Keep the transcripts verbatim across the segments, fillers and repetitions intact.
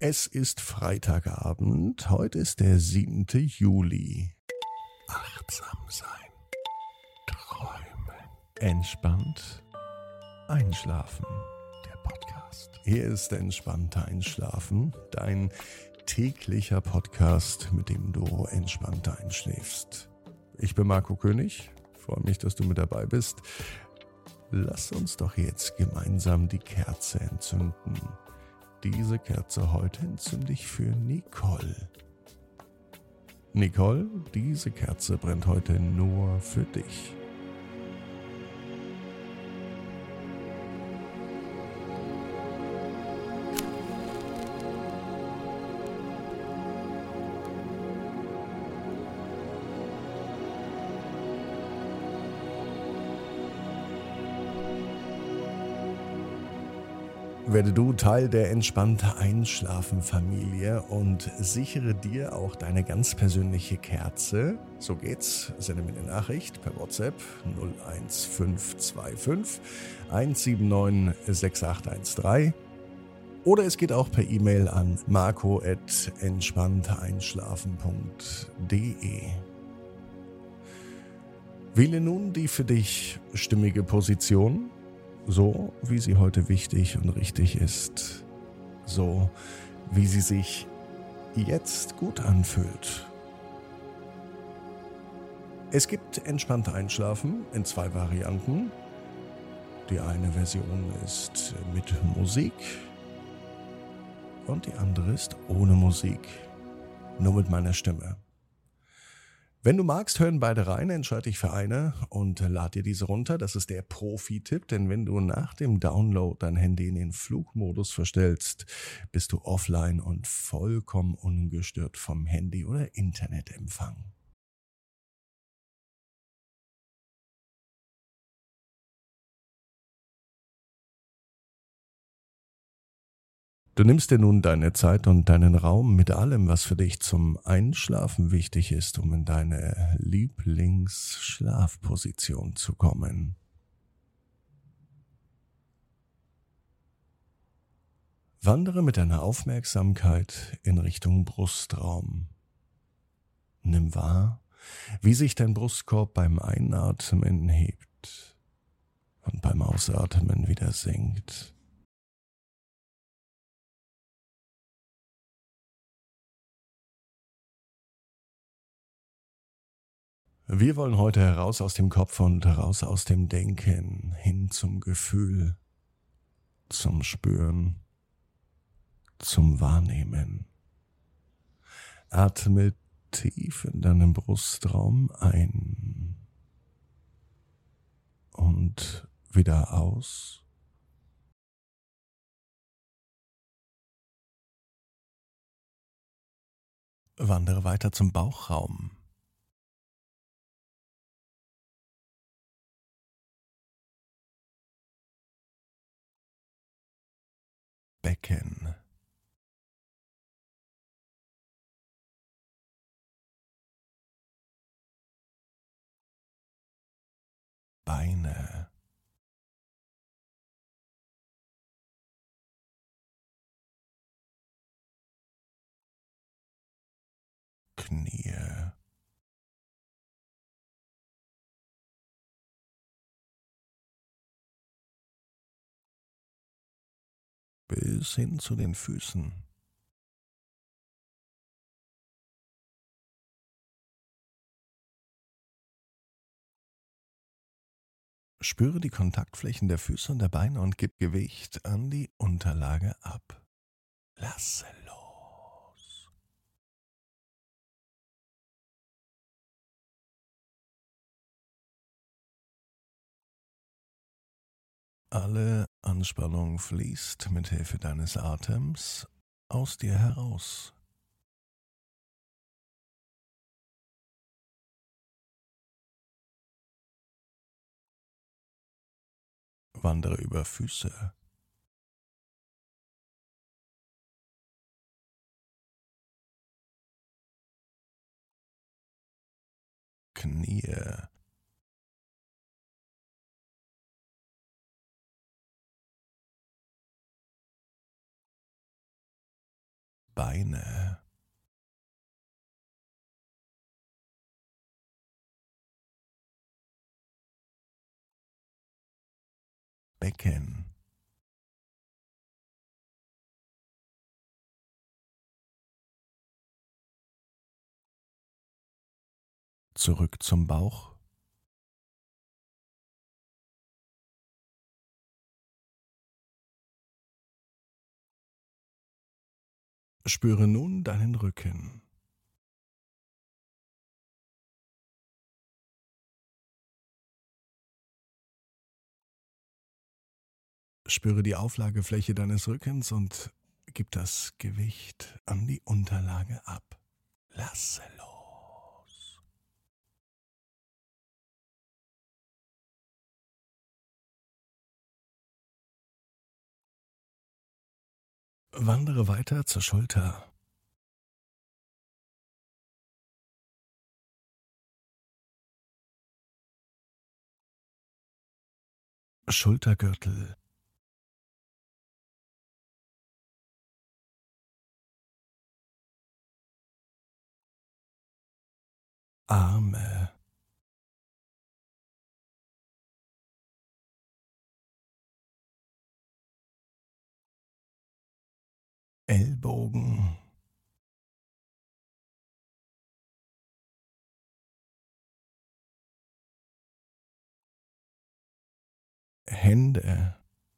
Es ist Freitagabend, heute ist der siebente Juli. Achtsam sein, träumen, entspannt einschlafen. Der Podcast. Hier ist entspannt einschlafen, dein täglicher Podcast, mit dem du entspannt einschläfst. Ich bin Marco König, freue mich, dass du mit dabei bist. Lass uns doch jetzt gemeinsam die Kerze entzünden. Diese Kerze heute entzünde ich für Nicole. Nicole, diese Kerze brennt heute nur für dich. Werde du Teil der entspannte Einschlafen-Familie und sichere dir auch deine ganz persönliche Kerze. So geht's. Sende mir eine Nachricht per WhatsApp null eins fünf zwei fünf eins sieben neun sechs acht eins drei oder es geht auch per E-Mail an marco at entspannteinschlafen punkt de. Wähle nun die für dich stimmige Position, so wie sie heute wichtig und richtig ist, so wie sie sich jetzt gut anfühlt. Es gibt entspannt Einschlafen in zwei Varianten. Die eine Version ist mit Musik und die andere ist ohne Musik, nur mit meiner Stimme. Wenn du magst, hören beide rein, entscheide dich für eine und lad dir diese runter. Das ist der Profi-Tipp, denn wenn du nach dem Download dein Handy in den Flugmodus verstellst, bist du offline und vollkommen ungestört vom Handy- oder Internetempfang. Du nimmst dir nun deine Zeit und deinen Raum mit allem, was für dich zum Einschlafen wichtig ist, um in deine Lieblingsschlafposition zu kommen. Wandere mit deiner Aufmerksamkeit in Richtung Brustraum. Nimm wahr, wie sich dein Brustkorb beim Einatmen hebt und beim Ausatmen wieder sinkt. Wir wollen heute heraus aus dem Kopf und heraus aus dem Denken, hin zum Gefühl, zum Spüren, zum Wahrnehmen. Atme tief in deinen Brustraum ein und wieder aus. Wandere weiter zum Bauchraum. Becken. Beine. Knie. Bis hin zu den Füßen. Spüre die Kontaktflächen der Füße und der Beine und gib Gewicht an die Unterlage ab. Lasse los. Alle Anspannung fließt mit Hilfe deines Atems aus dir heraus. Wandere über Füße. Knie. Beine, Becken, zurück zum Bauch, spüre nun deinen Rücken. Spüre die Auflagefläche deines Rückens und gib das Gewicht an die Unterlage ab. Lasse los. Wandere weiter zur Schulter. Schultergürtel, Arme, Ellbogen, Hände,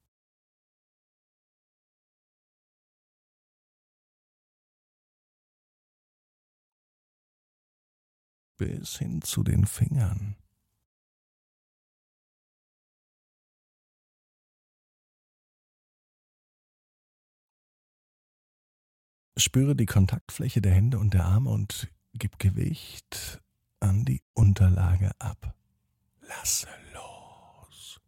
bis hin zu den Fingern. Spüre die Kontaktfläche der Hände und der Arme und gib Gewicht an die Unterlage ab. Lasse los.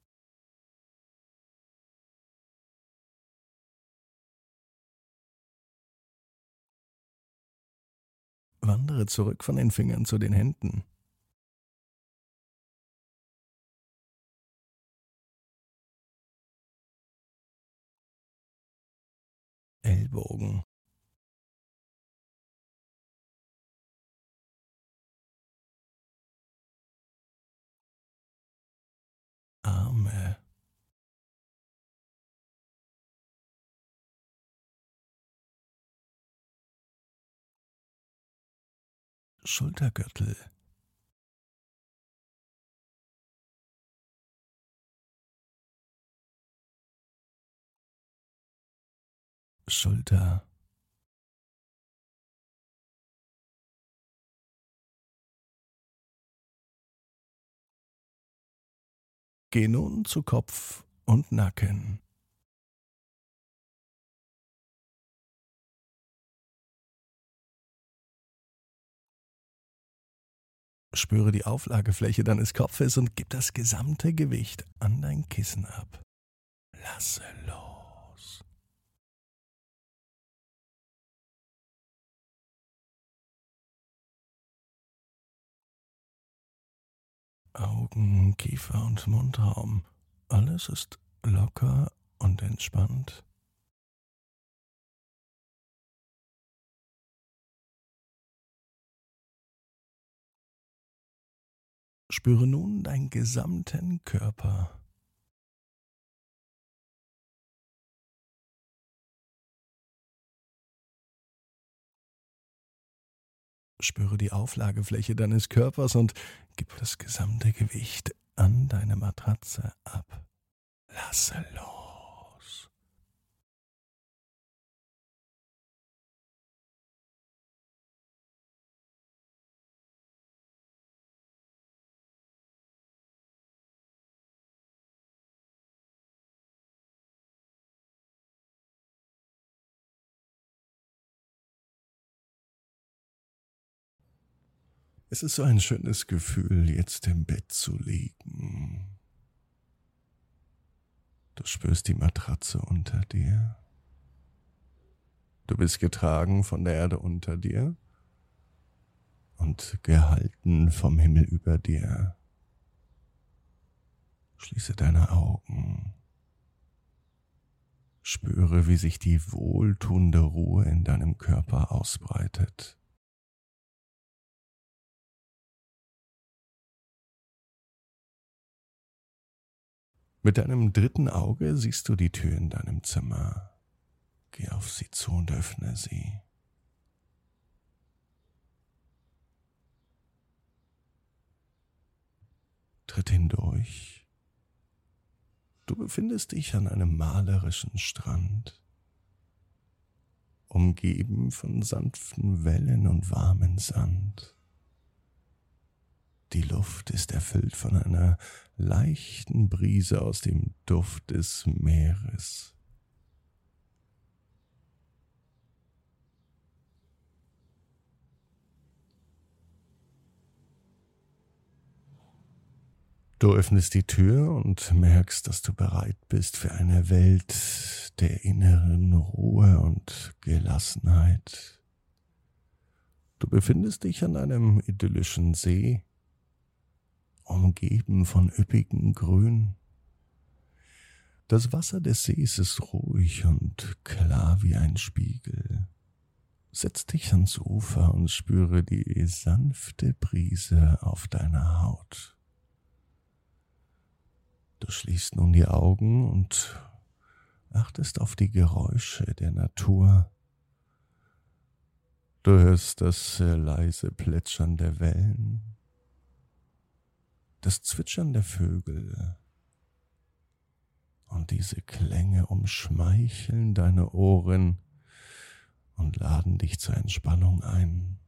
Wandere zurück von den Fingern zu den Händen. Ellbogen, Arme, Schultergürtel, Schulter, geh nun zu Kopf und Nacken. Spüre die Auflagefläche deines Kopfes und gib das gesamte Gewicht an dein Kissen ab. Lasse los. Augen, Kiefer und Mundraum. Alles ist locker und entspannt. Spüre nun deinen gesamten Körper. Spüre die Auflagefläche deines Körpers und gib das gesamte Gewicht an deine Matratze ab. Lasse los. Es ist so ein schönes Gefühl, jetzt im Bett zu liegen. Du spürst die Matratze unter dir. Du bist getragen von der Erde unter dir und gehalten vom Himmel über dir. Schließe deine Augen. Spüre, wie sich die wohltuende Ruhe in deinem Körper ausbreitet. Mit deinem dritten Auge siehst du die Tür in deinem Zimmer. Geh auf sie zu und öffne sie. Tritt hindurch. Du befindest dich an einem malerischen Strand, umgeben von sanften Wellen und warmen Sand. Die Luft ist erfüllt von einer leichten Brise aus dem Duft des Meeres. Du öffnest die Tür und merkst, dass du bereit bist für eine Welt der inneren Ruhe und Gelassenheit. Du befindest dich an einem idyllischen See, umgeben von üppigem Grün. Das Wasser des Sees ist ruhig und klar wie ein Spiegel. Setz dich ans Ufer und spüre die sanfte Brise auf deiner Haut. Du schließt nun die Augen und achtest auf die Geräusche der Natur. Du hörst das leise Plätschern der Wellen, das Zwitschern der Vögel, und diese Klänge umschmeicheln deine Ohren und laden dich zur Entspannung ein.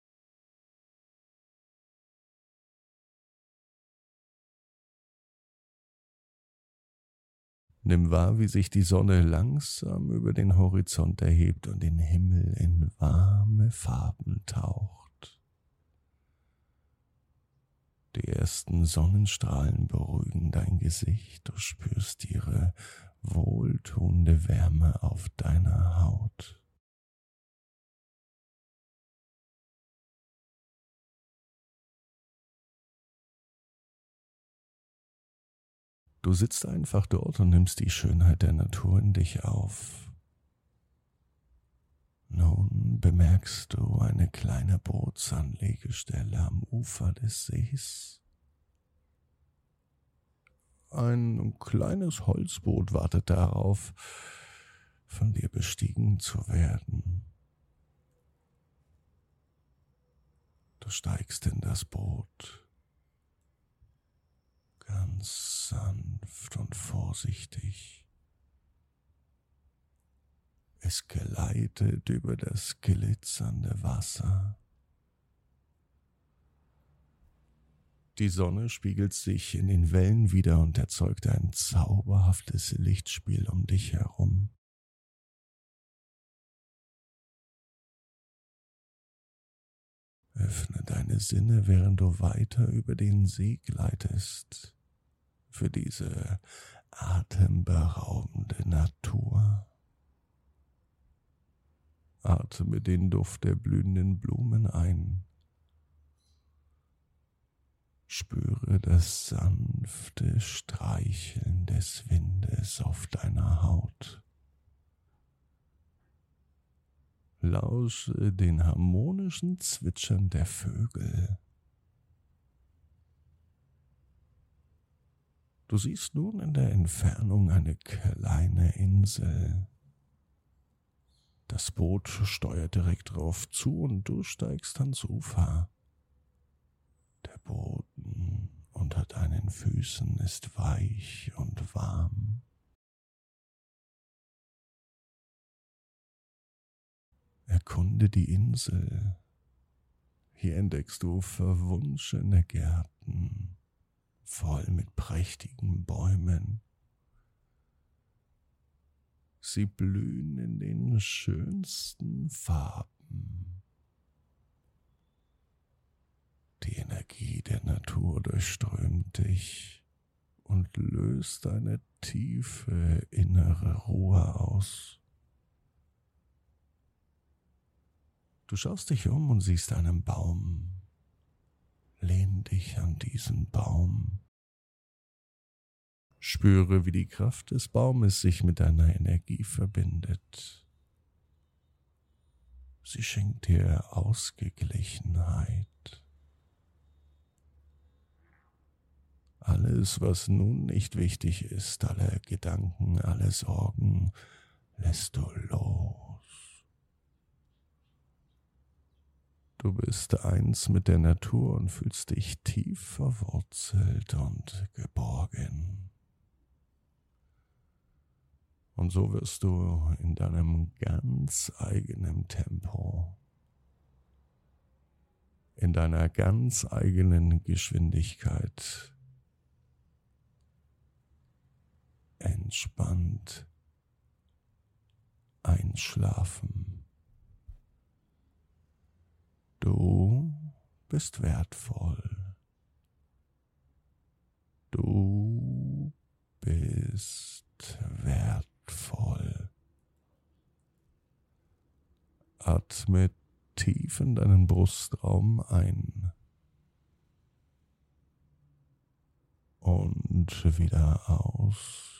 Nimm wahr, wie sich die Sonne langsam über den Horizont erhebt und den Himmel in warme Farben taucht. Die ersten Sonnenstrahlen beruhigen dein Gesicht, du spürst ihre wohltuende Wärme auf deiner Haut. Du sitzt einfach dort und nimmst die Schönheit der Natur in dich auf. Nun bemerkst du eine kleine Bootsanlegestelle am Ufer des Sees. Ein kleines Holzboot wartet darauf, von dir bestiegen zu werden. Du steigst in das Boot. Ganz sanft und vorsichtig. Es gleitet über das glitzernde Wasser. Die Sonne spiegelt sich in den Wellen wider und erzeugt ein zauberhaftes Lichtspiel um dich herum. Öffne deine Sinne, während du weiter über den See gleitest. Für diese atemberaubende Natur. Atme den Duft der blühenden Blumen ein. Spüre das sanfte Streicheln des Windes auf deiner Haut. Lausche den harmonischen Zwitschern der Vögel. Du siehst nun in der Entfernung eine kleine Insel. Das Boot steuert direkt drauf zu und du steigst ans Ufer. Der Boden unter deinen Füßen ist weich und warm. Erkunde die Insel. Hier entdeckst du verwunschene Gärten, voll mit prächtigen Bäumen. Sie blühen in den schönsten Farben. Die Energie der Natur durchströmt dich und löst eine tiefe innere Ruhe aus. Du schaust dich um und siehst einen Baum. Lehn dich an diesen Baum Spüre, wie die Kraft des Baumes sich mit deiner Energie verbindet. Sie schenkt dir Ausgeglichenheit. Alles, was nun nicht wichtig ist, alle Gedanken, alle Sorgen, lässt du los. Du bist eins mit der Natur und fühlst dich tief verwurzelt und geborgen. Und so wirst du in deinem ganz eigenen Tempo, in deiner ganz eigenen Geschwindigkeit entspannt einschlafen. Du bist wertvoll. Du bist wertvoll. Atme tief in deinen Brustraum ein und wieder aus.